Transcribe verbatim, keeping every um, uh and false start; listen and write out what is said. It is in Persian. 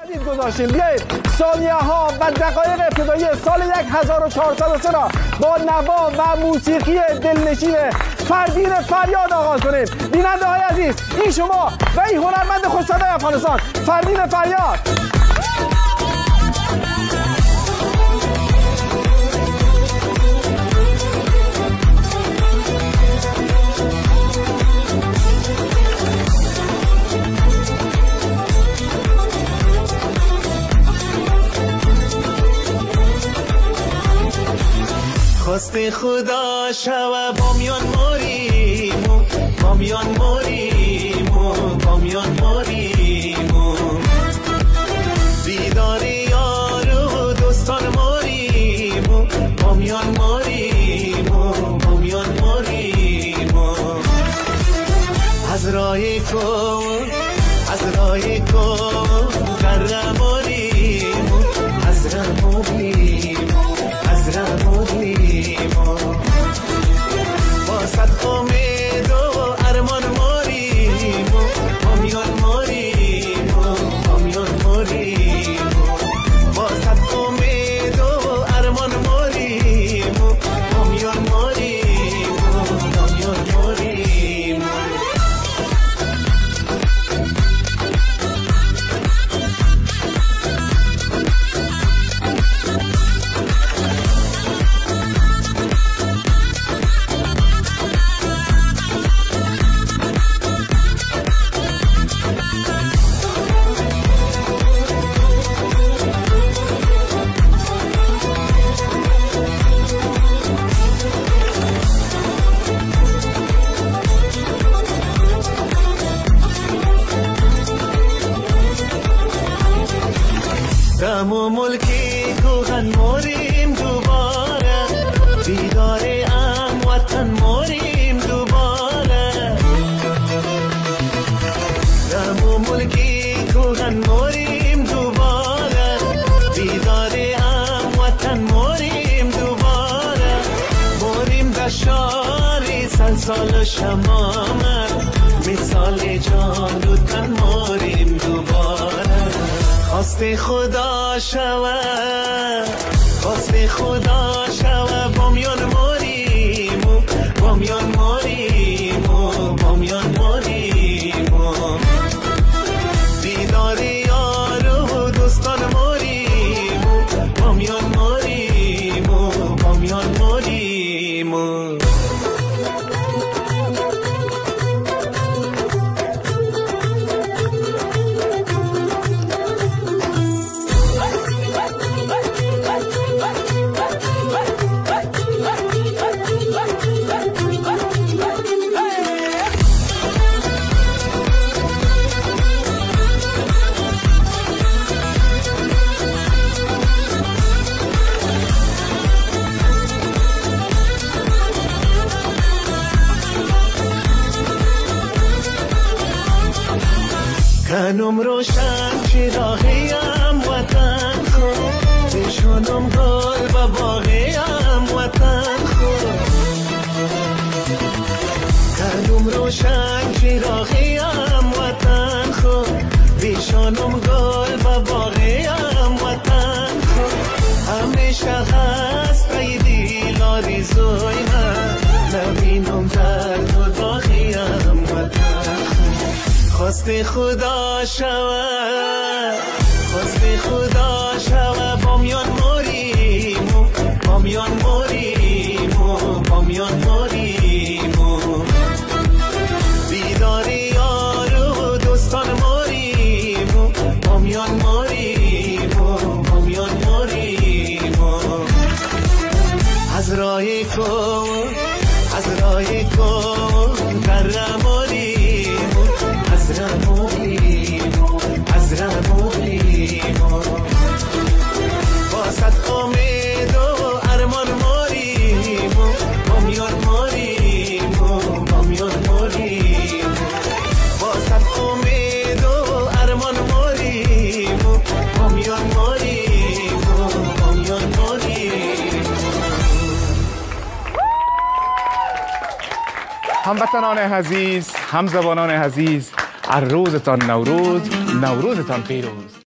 گذاشتیم. بیایید ثانیه ها و دقایق ابتدایی سال هزار و چهارصد و سه را با نوا و موسیقی دلنشین فردین فریاد آغاز کنیم. بیننده های عزیز، این شما و این هنرمند خودصدای افغانستان، فردین فریاد. خواست خدا شوه بامیان ماریمو، بامیان ماریمو، بامیان ماریمو، دیدار یار و دوستان ماریمو، بامیان ماریمو، بامیان ماریمو، از رای تو از رای تو غره ماریمو، از رمولیمو، از رمولیمو، با صد امید و ارمان ماریمو، بامیان ماریمو، بامیان ماریمو، با صد امید و ارمان ماریمو، بامیان ماریمو، بامیان ماریمو. دم و ملکی کوهن ماریم دوباره، دیدار ام وطن ماریم دوباره، دم و ملکی کوهن ماریم دوباره، دیدار ام وطن ماریم دوباره، ماریم دشاری سلسال شمامه، مثال جان و تن ماریم دوباره. خواست خدا شوه، خواست خدا شوه بامیان ماریمو، بامیان ماریمو، بامیان ماریمو، دیدار یار و دوستان ماریمو، بامیان ماریمو، بامیان ماریمو. کنم روشن چراغیم وطن خود، بشونم گل و باغیم وطن خود، کنم روشن چراغیم وطن خود، بشونم گل و باغیم وطن خود، همیشه هست قیدی آرزوی من، نبینم درد و داغیم وطن خود. خواست خدا شوه، خواست خدا شوه بامیان ماریمو، بامیان ماریمو، بامیان ماریمو، دیدار یار و دوستان ماریمو، بامیان ماریمو، بامیان ماریمو، از رای تو از رای تو غره ماریمو، از رمولیمو، از رمولیمو، با صد امید و ارمان ماریمو، بامیان ماریمو، بامیان ماریمو، با صد امید و ارمان ماریمو، بامیان ماریمو، بامیان ماریمو. هموطنان عزیز، همزبانان عزیز، هر روزتان نوروز، نوروزتان پیروز.